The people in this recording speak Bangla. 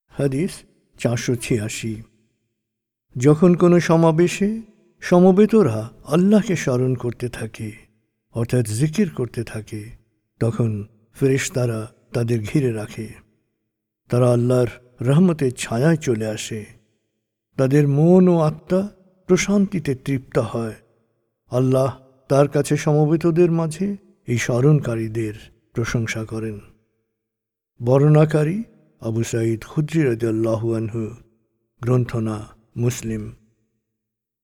হাদিস 486। যখন কোনো সমাবেশে সমবেতরা আল্লাহকে স্মরণ করতে থাকে, অর্থাৎ জিকির করতে থাকে, তখন ফেরেশতারা তাদের ঘিরে রাখে। তারা আল্লাহর রহমতের ছায়ায় চলে আসে। তাদের মন ও আত্মা প্রশান্তিতে তৃপ্ত হয়। আল্লাহ তার কাছে সমবেতদের মাঝে এই স্মরণকারীদের প্রশংসা করেন। বর্ণনাকারী আবু সাঈদ খুদরি রাদিয়াল্লাহু আনহু, গ্রন্থনা মুসলিম।